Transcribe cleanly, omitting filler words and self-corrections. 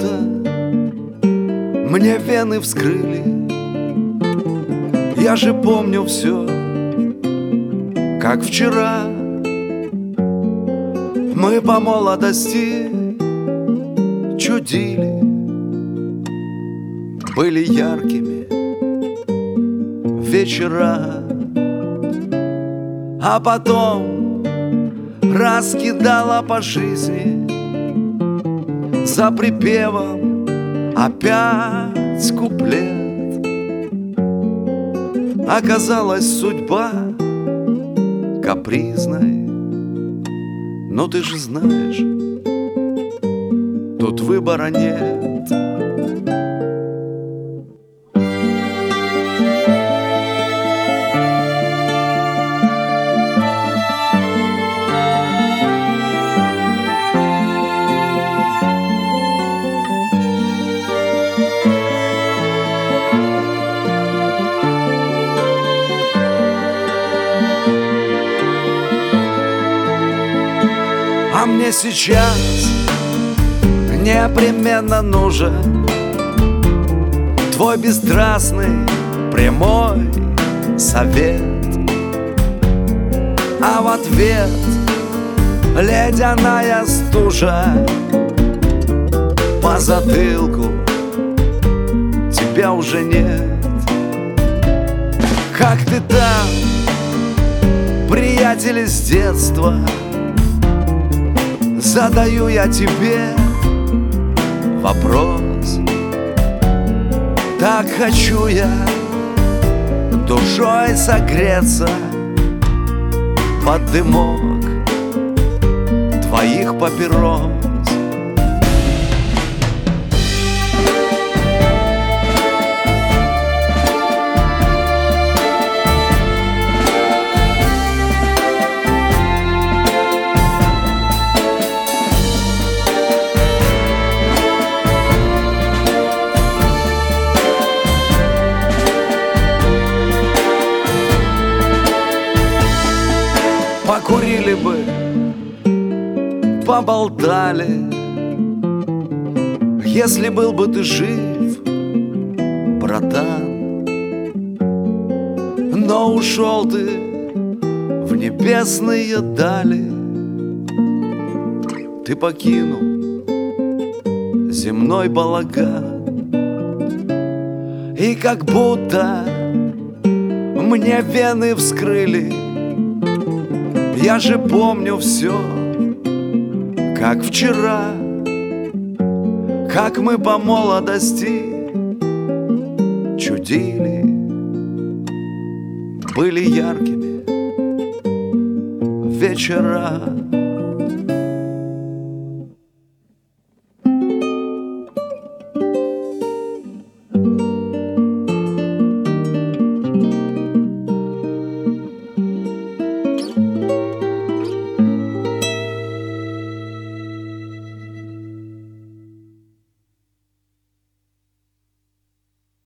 будто мне вены вскрыли. Я же помню все, как вчера. Мы по молодости чудили, были яркими вечера, а потом раскидала по жизни за припевом опять куплет. Оказалась судьба капризной, но ты же знаешь, тут выбора нет. А мне сейчас непременно нужен твой бесстрастный прямой совет. А в ответ ледяная стужа по затылку. Тебя уже нет. Как ты там, приятели с детства? Задаю я тебе вопрос. Так хочу я душой согреться под дымок твоих папирос. Покурили бы, поболтали, если был бы ты жив, братан. Но ушел ты в небесные дали. Ты покинул земной балаган. И как будто мне вены вскрыли. Я же помню все, как вчера, как мы по молодости чудили, были яркими вечера.